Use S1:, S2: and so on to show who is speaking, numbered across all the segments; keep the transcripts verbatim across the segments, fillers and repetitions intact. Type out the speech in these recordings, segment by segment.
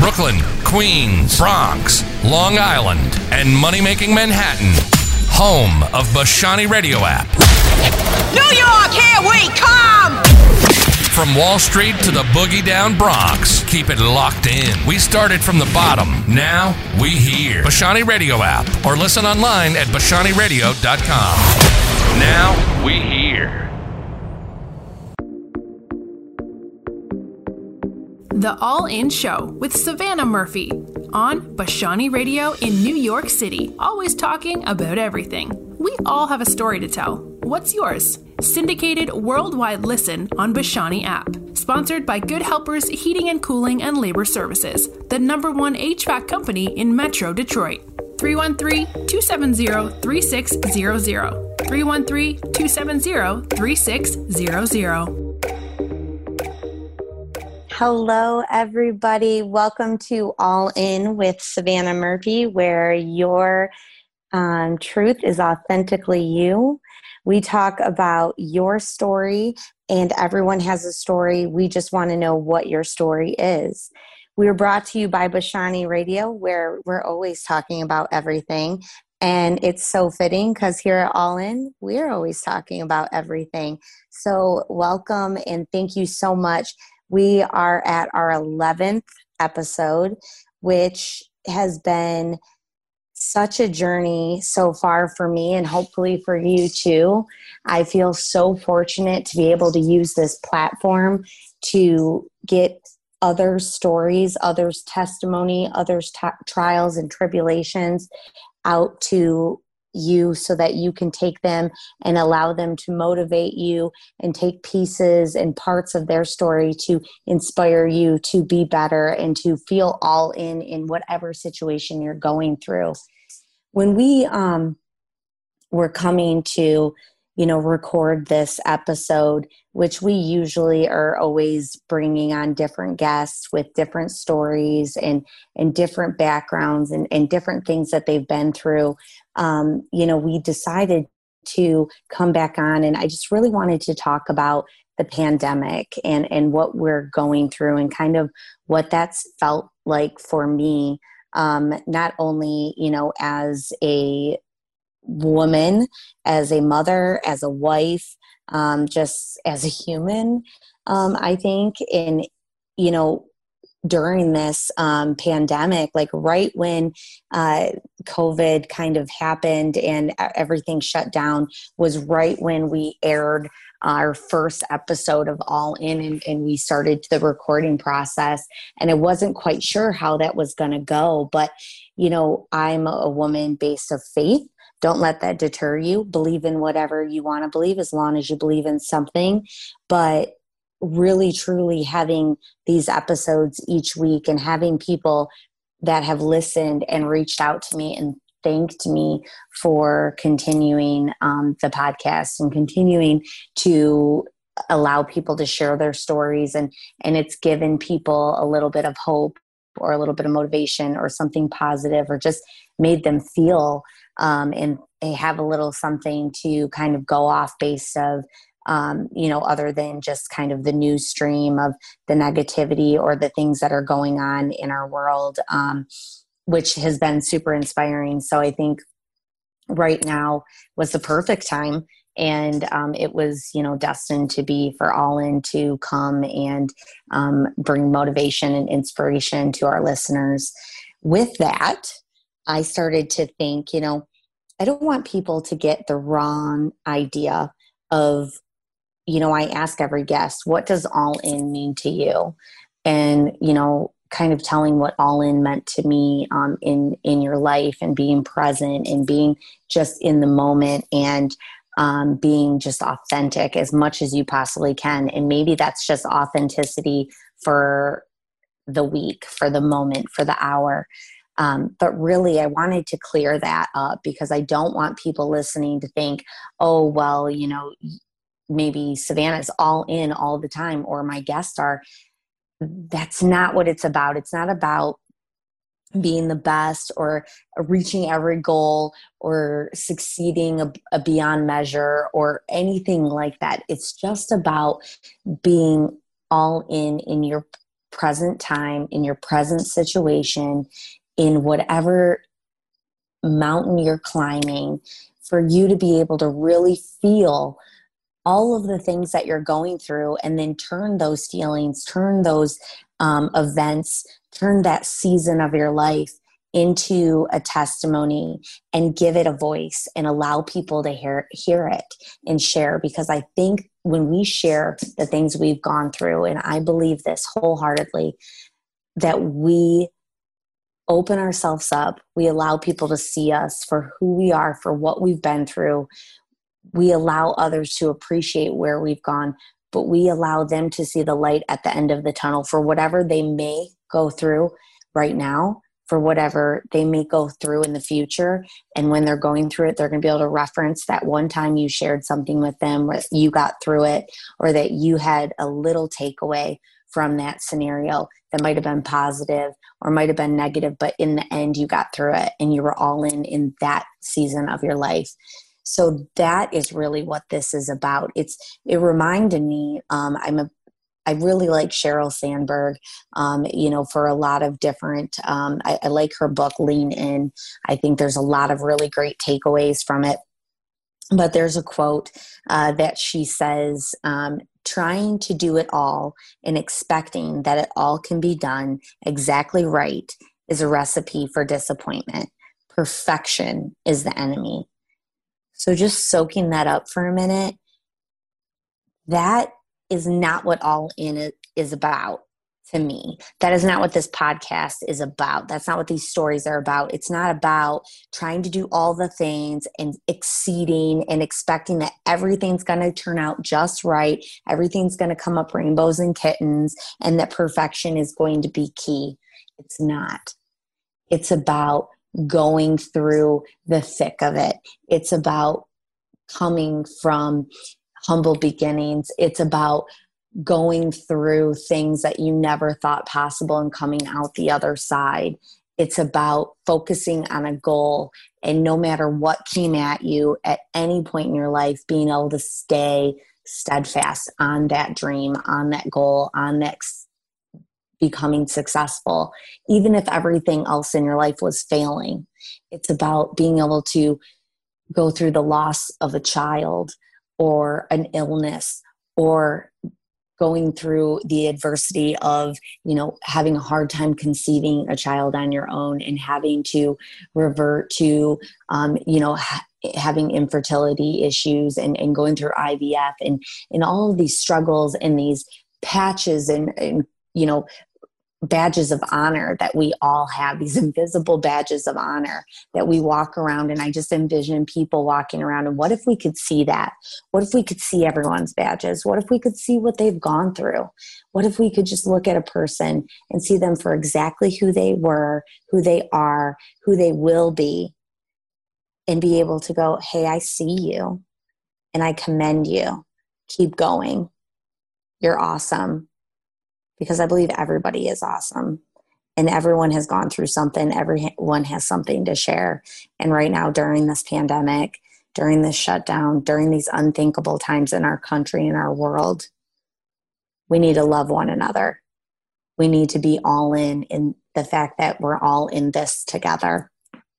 S1: Brooklyn, Queens, Bronx, Long Island, and money-making Manhattan. Home of Bashani Radio app.
S2: New York, here we come!
S1: From Wall Street to the boogie down Bronx, keep it locked in. We started from the bottom. Now we here. Bashani Radio app or listen online at bashani radio dot com. Now we here.
S3: The All In Show with Savannah Murphy on Bashani Radio in New York City. Always talking about everything. We all have a story to tell. What's yours? Syndicated worldwide listen on Bashani app. Sponsored by Good Helpers Heating and Cooling and Labor Services, the number one H V A C company in Metro Detroit. three one three, two seven zero, three six zero zero. three one three, two seven zero, three six zero zero.
S4: Hello, everybody. Welcome to All In with Savannah Murphy, where your um, truth is authentically you. We talk about your story, and everyone has a story. We just want to know what your story is. We're brought to you by Bashani Radio, where we're always talking about everything. And it's so fitting because here at All In, we're always talking about everything. So welcome and thank you so much. We are at our eleventh episode, which has been such a journey so far for me and hopefully for you too. I feel so fortunate to be able to use this platform to get others' stories, others' testimony, others' t- trials and tribulations out to you so that you can take them and allow them to motivate you and take pieces and parts of their story to inspire you to be better and to feel all in in whatever situation you're going through. When we um, were coming to, you know, record this episode, which we usually are always bringing on different guests with different stories and, and different backgrounds and, and different things that they've been through, um, you know, we decided to come back on. And I just really wanted to talk about the pandemic and, and what we're going through and kind of what that's felt like for me, um, not only, you know, as a woman, as a mother, as a wife, um, just as a human, um, I think. And, you know, during this um, pandemic, like right when uh, COVID kind of happened and everything shut down was right when we aired our first episode of All In and, and we started the recording process. And I wasn't quite sure how that was going to go. But, you know, I'm a woman based of faith. Don't let that deter you. Believe in whatever you want to believe as long as you believe in something. But really, truly having these episodes each week and having people that have listened and reached out to me and thanked me for continuing um, the podcast and continuing to allow people to share their stories. And, and it's given people a little bit of hope or a little bit of motivation or something positive or just made them feel Um, and they have a little something to kind of go off based of, um, you know, other than just kind of the news stream of the negativity or the things that are going on in our world, um, which has been super inspiring. So I think right now was the perfect time. And um, it was, you know, destined to be for All In to come and um, bring motivation and inspiration to our listeners. With that, I started to think, you know, I don't want people to get the wrong idea of, you know, I ask every guest, what does All In mean to you? And, you know, kind of telling what All In meant to me um, in, in your life and being present and being just in the moment and um, being just authentic as much as you possibly can. And maybe that's just authenticity for the week, for the moment, for the hour. Um, but really, I wanted to clear that up because I don't want people listening to think, oh, well, you know, maybe Savannah's all in all the time or my guests are. That's not what it's about. It's not about being the best or reaching every goal or succeeding a, a beyond measure or anything like that. It's just about being all in in your present time, in your present situation, in whatever mountain you're climbing, for you to be able to really feel all of the things that you're going through, and then turn those feelings, turn those um, events, turn that season of your life into a testimony and give it a voice and allow people to hear, hear it and share. Because I think when we share the things we've gone through, and I believe this wholeheartedly, that we open ourselves up, we allow people to see us for who we are, for what we've been through. We allow others to appreciate where we've gone, but we allow them to see the light at the end of the tunnel for whatever they may go through right now, for whatever they may go through in the future. And when they're going through it, they're going to be able to reference that one time you shared something with them, where you got through it, or that you had a little takeaway from that scenario that might have been positive or might have been negative, but in the end you got through it and you were all in in that season of your life. So that is really what this is about. It's, it reminded me, um, I'm a, I really like Sheryl Sandberg, um, you know, for a lot of different, um, I, I like her book, Lean In. I think there's a lot of really great takeaways from it. But there's a quote uh, that she says, um, trying to do it all and expecting that it all can be done exactly right is a recipe for disappointment. Perfection is the enemy. So just soaking that up for a minute, that is not what All In is about to me. That is not what this podcast is about. That's not what these stories are about. It's not about trying to do all the things and exceeding and expecting that everything's going to turn out just right. Everything's going to come up rainbows and kittens, and that perfection is going to be key. It's not. It's about going through the thick of it. It's about coming from humble beginnings. It's about going through things that you never thought possible and coming out the other side. It's about focusing on a goal, and no matter what came at you at any point in your life, being able to stay steadfast on that dream, on that goal, on that becoming successful, even if everything else in your life was failing. It's about being able to go through the loss of a child or an illness, or going through the adversity of, you know, having a hard time conceiving a child on your own and having to revert to, um, you know, ha- having infertility issues and, and going through I V F and, and all of these struggles and these patches and, and, you know, badges of honor that we all have, these invisible badges of honor that we walk around. And I just envision people walking around. And what if we could see that? What if we could see everyone's badges? What if we could see what they've gone through? What if we could just look at a person and see them for exactly who they were, who they are, who they will be, and be able to go, hey, I see you and I commend you. Keep going. You're awesome. Because I believe everybody is awesome and everyone has gone through something. Everyone has something to share. And right now, during this pandemic, during this shutdown, during these unthinkable times in our country and our world, we need to love one another. We need to be all in in the fact that we're all in this together.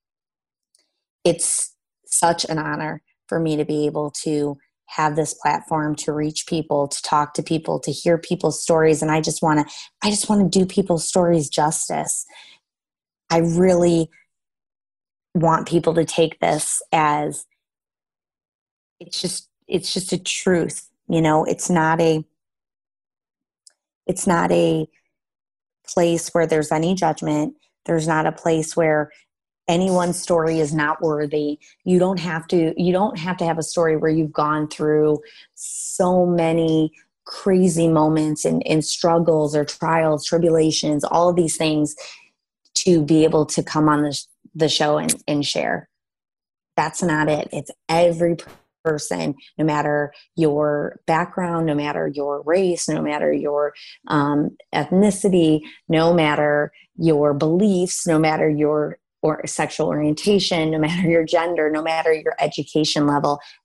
S4: It's such an honor for me to be able to have this platform to reach people, to talk to people, to hear people's stories. And I just want to, I just want to do people's stories justice. I really want people to take this as, it's just, it's just a truth. You know, it's not a, it's not a place where there's any judgment. There's not a place where anyone's story is not worthy. You don't have to, you don't have to have a story where you've gone through so many crazy moments and, and struggles or trials, tribulations, all of these things to be able to come on the, the show and, and share. That's not it. It's every person, no matter your background, no matter your race, no matter your um, ethnicity, no matter your beliefs, no matter your or sexual orientation, no matter your gender, no matter your education level,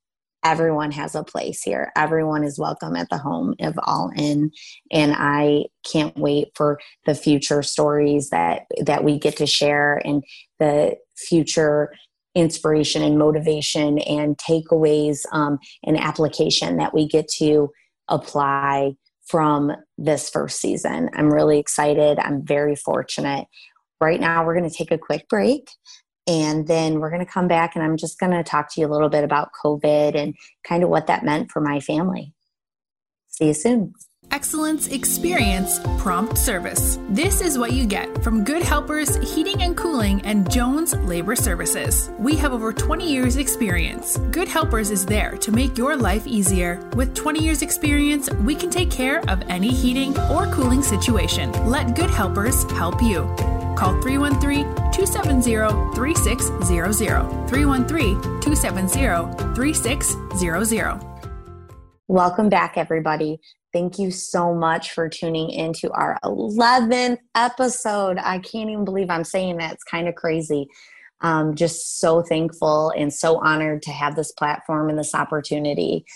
S4: everyone has a place here. Everyone is welcome at the home of All In. And I can't wait for the future stories that, that we get to share, and the future inspiration and motivation and takeaways um, and application that we get to apply from this first season. I'm really excited. I'm very fortunate. Right now, we're going to take a quick break. And then we're going to come back, and I'm just going to talk to you a little bit about COVID and kind of what that meant for my family. See you soon.
S3: Excellence, experience, prompt service. This is what you get from Good Helpers Heating and Cooling and Jones Labor Services. We have over twenty years experience. Good Helpers is there to make your life easier. With twenty years experience, we can take care of any heating or cooling situation. Let Good Helpers help you. Call three one three, two seven zero, three six zero zero. three one three, two seven zero, three six zero zero.
S4: Welcome back, everybody. Thank you so much for tuning into our eleventh episode. I can't even believe I'm saying that. It's kind of crazy. Um, just so thankful and so honored to have this platform and this opportunity.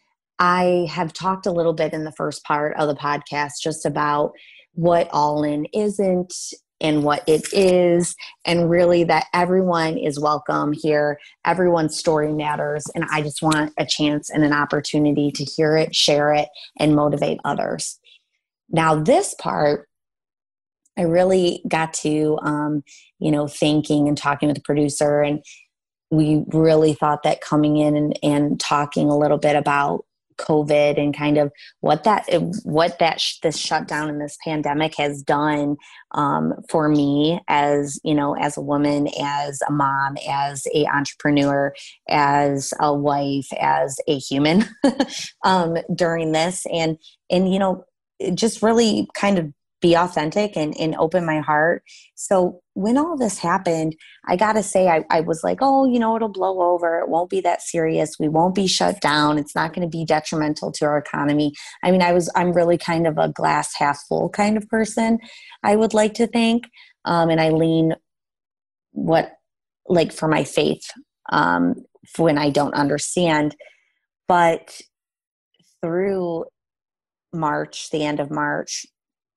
S4: I have talked a little bit in the first part of the podcast just about what All In isn't and what it is, and really that everyone is welcome here. Everyone's story matters, and I just want a chance and an opportunity to hear it, share it, and motivate others. Now, this part, I really got to, um, you know, thinking and talking with the producer, and we really thought that coming in and, and talking a little bit about COVID and kind of what that, what that, sh- this shutdown and this pandemic has done um, for me as, you know, as a woman, as a mom, as a entrepreneur, as a wife, as a human um, during this. And, and, you know, just really kind of be authentic and, and open my heart. So when all this happened, I got to say, I, I was like, oh, you know, it'll blow over. It won't be that serious. We won't be shut down. It's not going to be detrimental to our economy. I mean, I was, I'm really kind of a glass half full kind of person, I would like to think. Um, and I lean what, like for my faith um, when I don't understand. But through March, the end of March,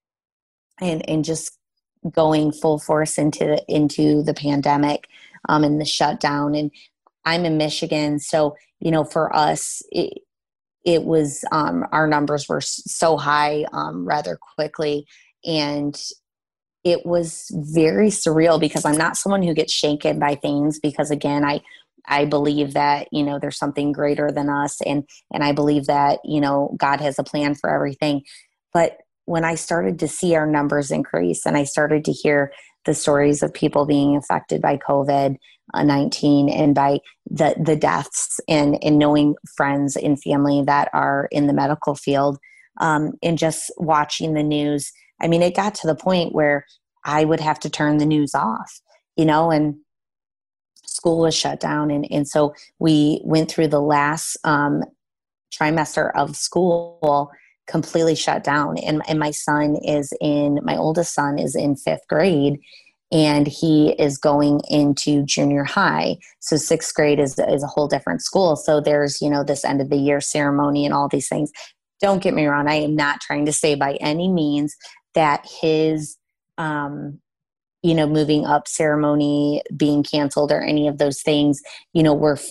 S4: and, and just going full force into the, into the pandemic um, and the shutdown. And I'm in Michigan. So, you know, for us, it, it was, um, our numbers were so high um, rather quickly. And it was very surreal because I'm not someone who gets shaken by things, because again, I, I believe that, you know, there's something greater than us. And, and I believe that, you know, God has a plan for everything. But when I started to see our numbers increase and I started to hear the stories of people being affected by COVID nineteen and by the, the deaths, and, and knowing friends and family that are in the medical field, um, and just watching the news, I mean, it got to the point where I would have to turn the news off, you know, and school was shut down. And, and so we went through the last um, trimester of school completely shut down. And, and my son is in, my oldest son is in fifth grade, and he is going into junior high. So sixth grade is, is a whole different school. So there's, you know, this end of the year ceremony and all these things. Don't get me wrong. I am not trying to say by any means that his, um, you know, moving up ceremony being canceled or any of those things, you know, were f-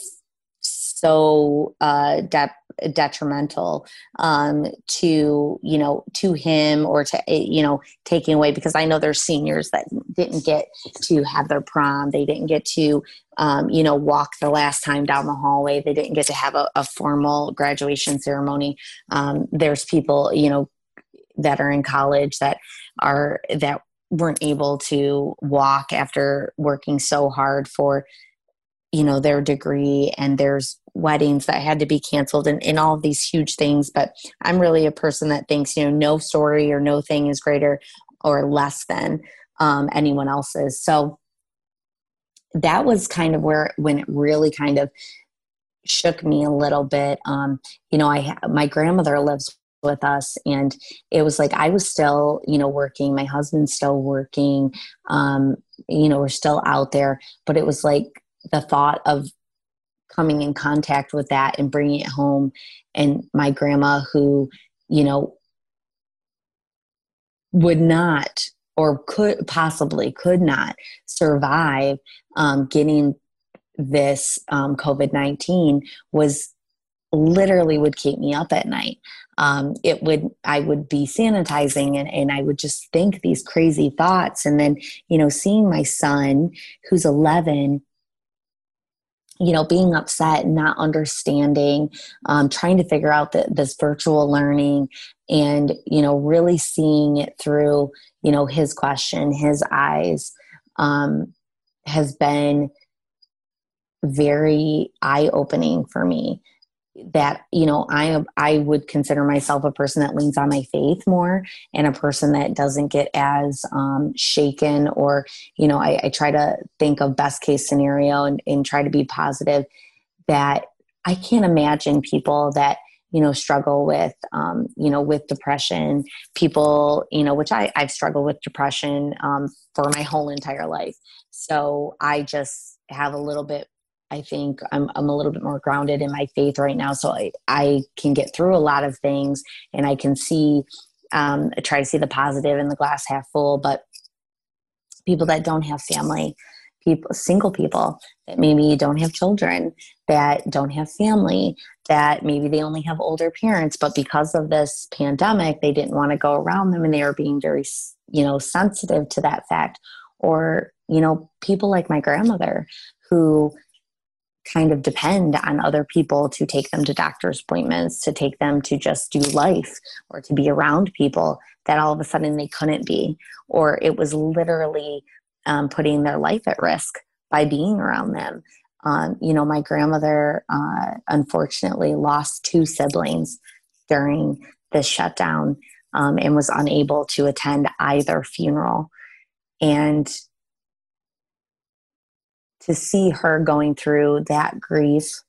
S4: so uh, de- detrimental um, to, you know, to him or to, you know, taking away, because I know there's seniors that didn't get to have their prom. They didn't get to, um, you know, walk the last time down the hallway. They didn't get to have a, a formal graduation ceremony. Um, there's people, you know, that are in college that are, that weren't able to walk after working so hard for, you know, their degree, and there's weddings that had to be canceled, and, and all of these huge things. But I'm really a person that thinks, you know, no story or no thing is greater or less than um, anyone else's. So that was kind of where, when it really kind of shook me a little bit. Um, you know, I, my grandmother lives with us, and it was like, I was still, you know, working, my husband's still working, um, you know, we're still out there, but it was like, the thought of coming in contact with that and bringing it home. And my grandma, who, you know, would not or could possibly could not survive um, getting this um, COVID nineteen, was literally would keep me up at night. Um, it would, I would be sanitizing and, and I would just think these crazy thoughts. And then, you know, seeing my son who's eleven, you know, being upset and not understanding, um, trying to figure out the, this virtual learning and, you know, really seeing it through, you know, his question, his eyes, um, has been very eye-opening for me. That, you know, I I would consider myself a person that leans on my faith more, and a person that doesn't get as um, shaken, or, you know, I, I try to think of best case scenario and, and try to be positive. That I can't imagine people that, you know, struggle with, um, you know, with depression, people, you know, which I, I've struggled with depression um, for my whole entire life. So I just have a little bit, I think I'm I'm a little bit more grounded in my faith right now. So I, I can get through a lot of things, and I can see, um, try to see the positive in the glass half full. But people that don't have family, people, single people that maybe don't have children, that don't have family, that maybe they only have older parents, but because of this pandemic, they didn't want to go around them, and they are being very, you know, sensitive to that fact. Or, you know, people like my grandmother who kind of depend on other people to take them to doctor's appointments, to take them to just do life, or to be around people that all of a sudden they couldn't be, or it was literally um, putting their life at risk by being around them. Um, you know, my grandmother uh, unfortunately lost two siblings during this shutdown um, and was unable to attend either funeral. And to see her going through that grief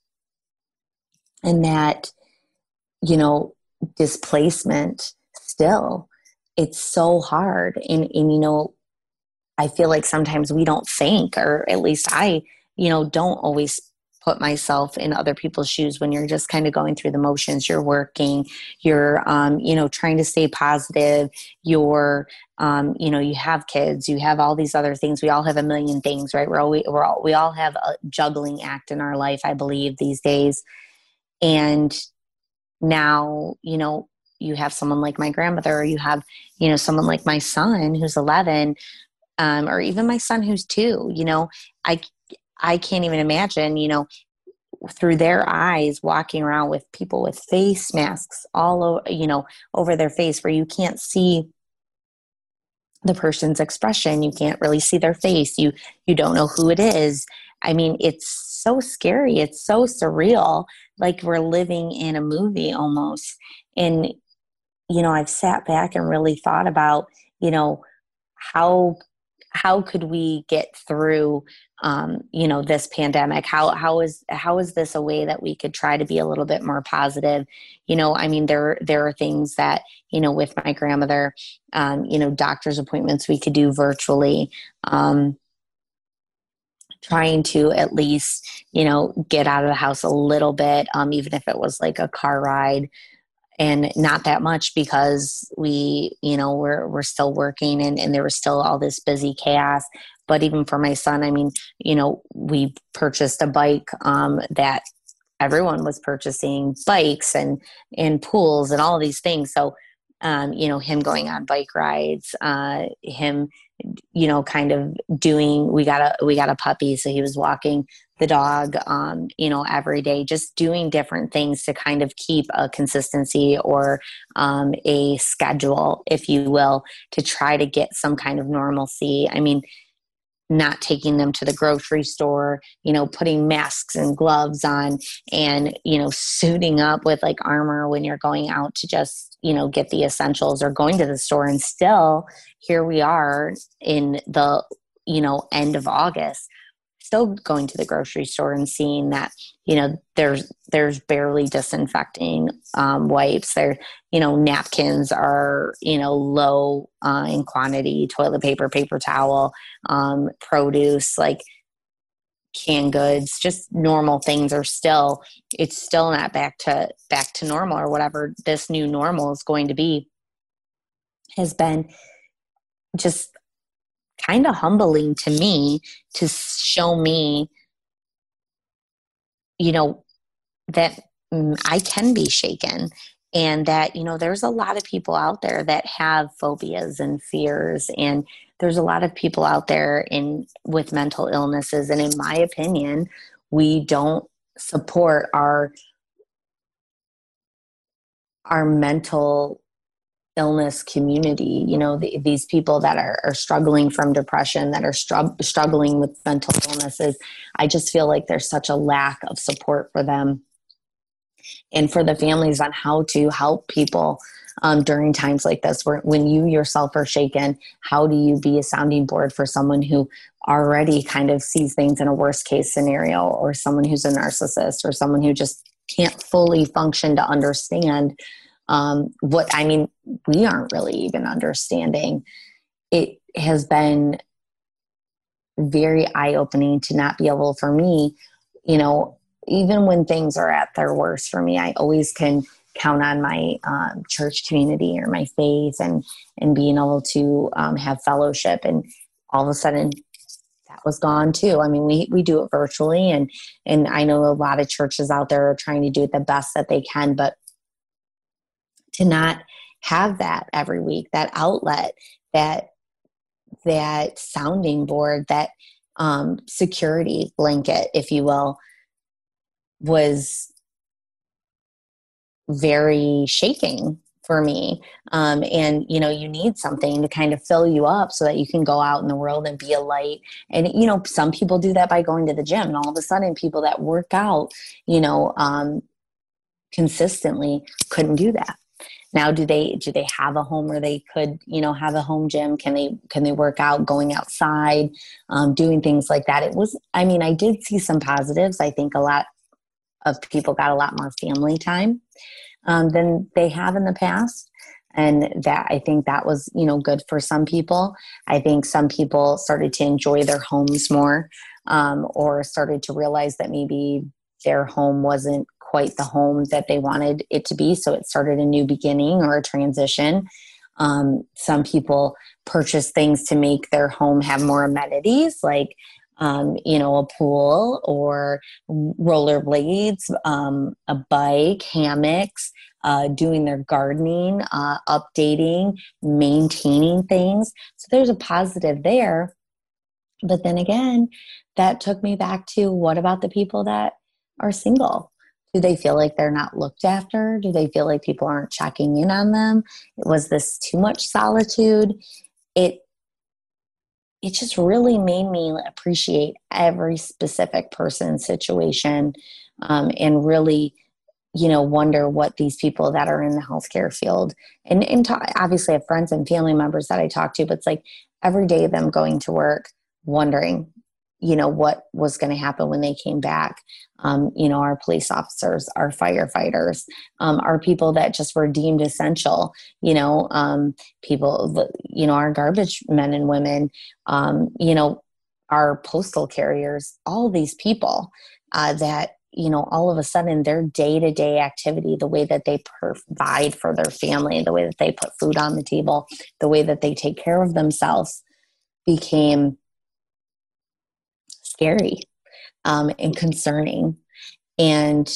S4: and that, you know, displacement still, it's so hard. And, and, you know, I feel like sometimes we don't think, or at least I, you know, don't always put myself in other people's shoes when you're just kind of going through the motions. You're working, you're, um, you know, trying to stay positive. You're, um, you know, you have kids, you have all these other things. We all have a million things, right? We're all, we're all, we all have a juggling act in our life, I believe, these days. And now, you know, you have someone like my grandmother, or you have, you know, someone like my son who's eleven, um, or even my son who's two. You know, I, I can't even imagine, you know, through their eyes, walking around with people with face masks all over, you know, over their face, where you can't see the person's expression. You can't really see their face. You, you don't know who it is. I mean, it's so scary. It's so surreal. Like we're living in a movie almost. And, you know, I've sat back and really thought about, you know, how, how could we get through, um, you know, this pandemic? How, how is, how is this a way that we could try to be a little bit more positive? You know, I mean, there, there are things that, you know, with my grandmother, um, you know, doctor's appointments we could do virtually, um, trying to at least, you know, get out of the house a little bit, um, even if it was like a car ride. And not that much, because we, you know, we're, we're still working, and, and there was still all this busy chaos. But even for my son, I mean, you know, we purchased a bike um, that everyone was purchasing bikes and, and pools and all of these things. So, um, you know, him going on bike rides, uh, him, you know, kind of doing, we got a, we got a puppy. So he was walking the dog, um, you know, every day, just doing different things to kind of keep a consistency, or um, a schedule, if you will, to try to get some kind of normalcy. I mean, not taking them to the grocery store, you know, putting masks and gloves on, and, you know, suiting up with like armor when you're going out to just, you know, get the essentials, or going to the store. And still here we are in the, you know, end of August, still going to the grocery store and seeing that, you know, there's, there's barely disinfecting um, wipes there, you know, napkins are, you know, low uh, in quantity, toilet paper, paper towel, um, produce, like canned goods, just normal things are still, it's still not back to back to normal, or whatever this new normal is going to be, has been just kind of humbling to me, to show me, you know, that I can be shaken, and that, you know, there's a lot of people out there that have phobias and fears, and there's a lot of people out there in with mental illnesses. And in my opinion, we don't support our our mental illness community. You know, the, these people that are, are struggling from depression, that are str- struggling with mental illnesses. I just feel like there's such a lack of support for them, and for the families, on how to help people um, during times like this, where when you yourself are shaken, how do you be a sounding board for someone who already kind of sees things in a worst case scenario, or someone who's a narcissist, or someone who just can't fully function to understand um, what, I mean, we aren't really even understanding. It has been very eye-opening to not be able, for me, you know, even when things are at their worst for me, I always can count on my um, church community or my faith, and, and being able to um, have fellowship. And all of a sudden that was gone too. I mean, we, we do it virtually, and, and I know a lot of churches out there are trying to do it the best that they can, but to not have that every week, that outlet, that, that sounding board, that um, security blanket, if you will, was very shaking for me. Um, and, you know, you need something to kind of fill you up so that you can go out in the world and be a light. And, you know, some people do that by going to the gym, and all of a sudden people that work out, you know, um, consistently couldn't do that. Now, do they, do they have a home where they could, you know, have a home gym? Can they, can they work out, going outside, um, doing things like that? It was, I mean, I did see some positives. I think a lot of people got a lot more family time um, than they have in the past. And that, I think that was, you know, good for some people. I think some people started to enjoy their homes more, um, or started to realize that maybe their home wasn't quite the home that they wanted it to be. So it started a new beginning or a transition. Um, some people purchased things to make their home have more amenities, like Um, you know, a pool or rollerblades, um, a bike, hammocks, uh, doing their gardening, uh, updating, maintaining things. So there's a positive there. But then again, that took me back to, what about the people that are single? Do they feel like they're not looked after? Do they feel like people aren't checking in on them? Was this too much solitude? It it just really made me appreciate every specific person's situation, um, and really, you know, wonder what these people that are in the healthcare field, and, and talk, obviously I have friends and family members that I talk to, but it's like every day them going to work, wondering, you know, what was going to happen when they came back. Um, you know, our police officers, our firefighters, um, our people that just were deemed essential, you know, um, people, you know, our garbage men and women, um, you know, our postal carriers, all these people uh, that, you know, all of a sudden their day-to-day activity, the way that they provide for their family, the way that they put food on the table, the way that they take care of themselves became scary um, and concerning. And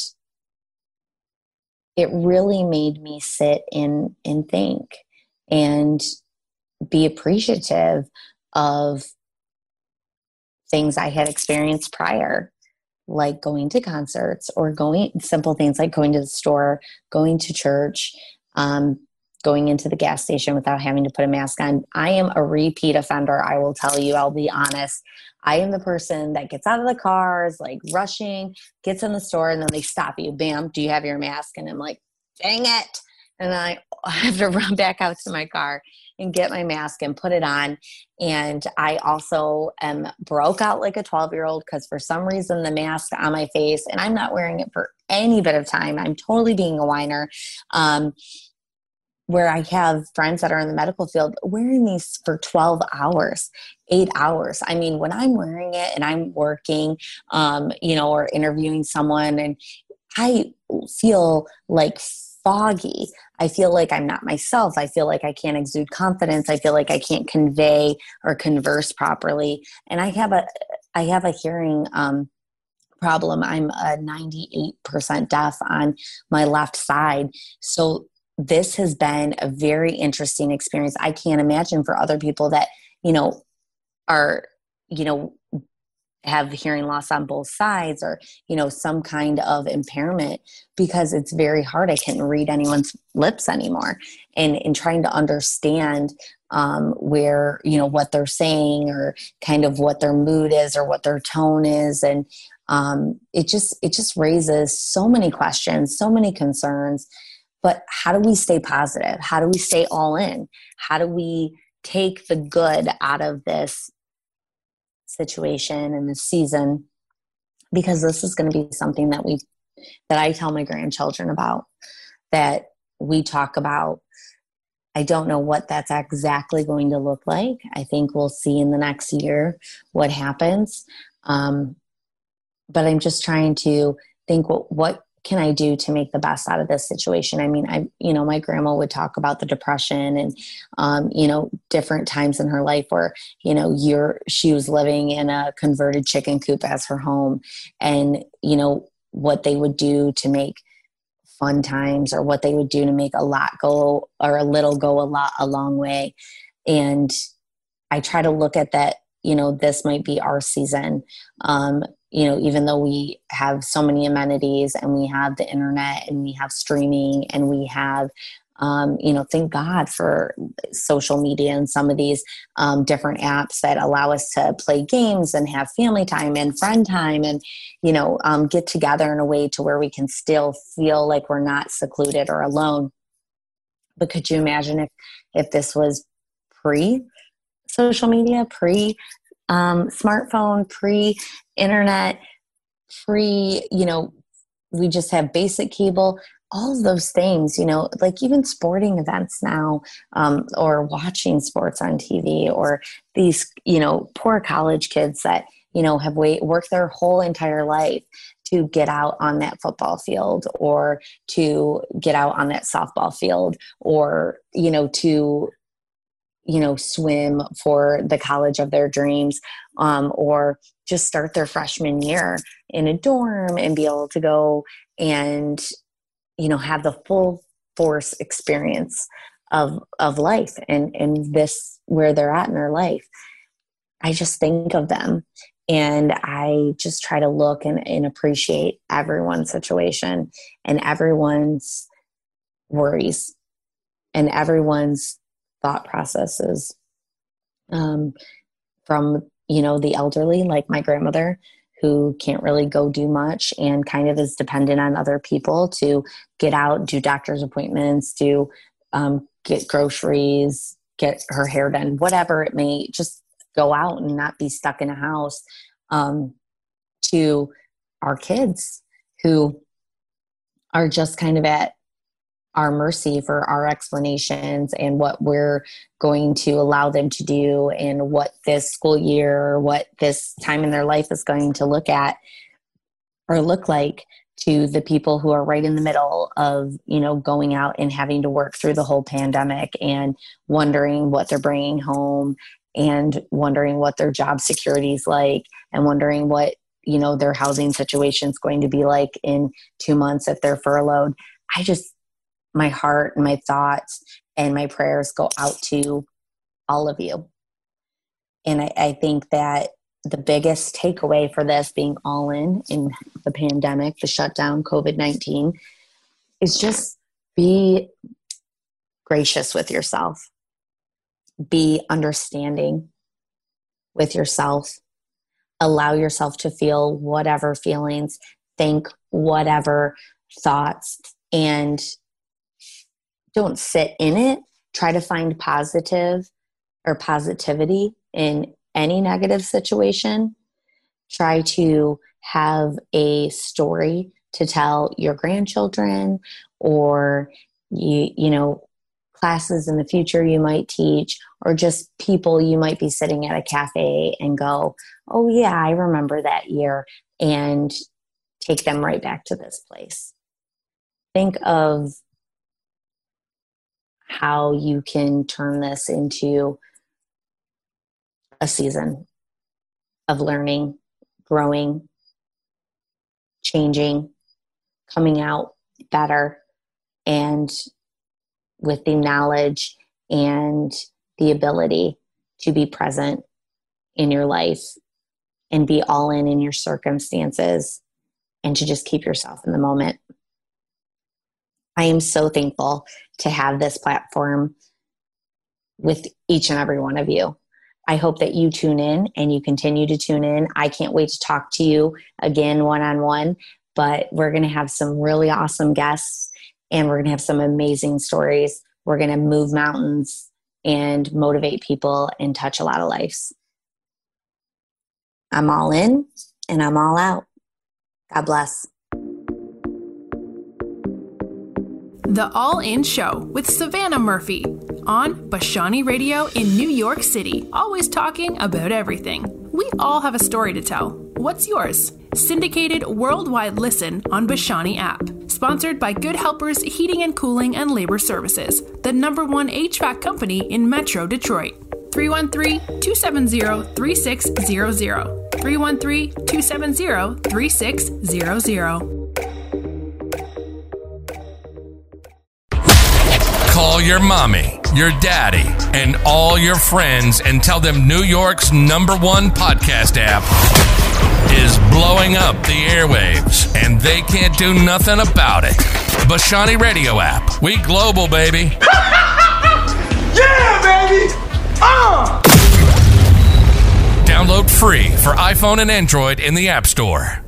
S4: it really made me sit and, and think and be appreciative of things I had experienced prior, like going to concerts, or going, simple things like going to the store, going to church, um, going into the gas station without having to put a mask on. I am a repeat offender. I will tell you, I'll be honest. I am the person that gets out of the car, is like rushing, gets in the store, and then they stop you. Bam, do you have your mask? And I'm like, dang it. And I have to run back out to my car and get my mask and put it on. And I also am broke out like a twelve-year-old because for some reason the mask on my face, and I'm not wearing it for any bit of time. I'm totally being a whiner. Um, where I have friends that are in the medical field wearing these for twelve hours, eight hours. I mean, when I'm wearing it and I'm working, um, you know, or interviewing someone, and I feel like foggy. I feel like I'm not myself. I feel like I can't exude confidence. I feel like I can't convey or converse properly. And I have a, I have a hearing, um, problem. I'm a ninety-eight percent deaf on my left side. So this has been a very interesting experience. I can't imagine for other people that, you know, are, you know, have hearing loss on both sides, or, you know, some kind of impairment, because it's very hard. I can't read anyone's lips anymore. And in trying to understand um, where, you know, what they're saying, or kind of what their mood is, or what their tone is. And um, it just, it just raises so many questions, so many concerns. But how do we stay positive? How do we stay all in? How do we take the good out of this situation and this season? Because this is going to be something that we, that I tell my grandchildren about, that we talk about. I don't know what that's exactly going to look like. I think we'll see in the next year what happens. Um, but I'm just trying to think, what, what can I do to make the best out of this situation? I mean, I, you know, my grandma would talk about the depression and, um, you know, different times in her life where, you know, you're, she was living in a converted chicken coop as her home, and, you know, what they would do to make fun times, or what they would do to make a lot go, or a little go a lot, a long way. And I try to look at that, you know, this might be our season. Um, you know, even though we have so many amenities, and we have the internet, and we have streaming, and we have, um, you know, thank God for social media and some of these um, different apps that allow us to play games and have family time and friend time, and, you know, um, get together in a way to where we can still feel like we're not secluded or alone. But could you imagine if, if this was pre social media, pre um, smartphone, pre internet, pre, you know, we just have basic cable, all of those things, you know, like even sporting events now, um, or watching sports on T V, or these, you know, poor college kids that, you know, have wait, worked their whole entire life to get out on that football field, or to get out on that softball field, or, you know, to, you know, swim for the college of their dreams, um, or just start their freshman year in a dorm and be able to go and, you know, have the full force experience of, of life, and, and this, where they're at in their life. I just think of them, and I just try to look and, and appreciate everyone's situation, and everyone's worries, and everyone's thought processes, um, from, you know, the elderly, like my grandmother, who can't really go do much and kind of is dependent on other people to get out, do doctor's appointments, do um, get groceries, get her hair done, whatever it may, just go out and not be stuck in a house, um, to our kids who are just kind of at our mercy for our explanations and what we're going to allow them to do, and what this school year or what this time in their life is going to look at or look like to the people who are right in the middle of, you know, going out and having to work through the whole pandemic, and wondering what they're bringing home, and wondering what their job security is like, and wondering what, you know, their housing situation is going to be like in two months if they're furloughed. I just, my heart and my thoughts and my prayers go out to all of you. And I, I think that the biggest takeaway for this, being all in in the pandemic, the shutdown, COVID nineteen, is just be gracious with yourself. Be understanding with yourself. Allow yourself to feel whatever feelings, think whatever thoughts, and don't sit in it. Try to find positive or positivity in any negative situation. Try to have a story to tell your grandchildren, or you, you know, classes in the future you might teach, or just people you might be sitting at a cafe and go, oh yeah, I remember that year, and take them right back to this place. Think of how you can turn this into a season of learning, growing, changing, coming out better, and with the knowledge and the ability to be present in your life and be all in in your circumstances, and to just keep yourself in the moment. I am so thankful to have this platform with each and every one of you. I hope that you tune in and you continue to tune in. I can't wait to talk to you again one-on-one, but we're going to have some really awesome guests, and we're going to have some amazing stories. We're going to move mountains and motivate people and touch a lot of lives. I'm all in and I'm all out. God bless.
S3: The All In Show with Savannah Murphy on Bashani Radio in New York City. Always talking about everything. We all have a story to tell. What's yours? Syndicated worldwide listen on Bashani app. Sponsored by Good Helpers Heating and Cooling and Labor Services, the number one H V A C company in Metro Detroit. three one three, two seven zero, three six zero zero. three one three, two seven zero, three six zero zero.
S1: Call your mommy, your daddy, and all your friends and tell them New York's number one podcast app is blowing up the airwaves, and they can't do nothing about it. Bashani Radio app. We global, baby.
S5: Yeah, baby! Uh!
S1: Download free for iPhone and Android in the App Store.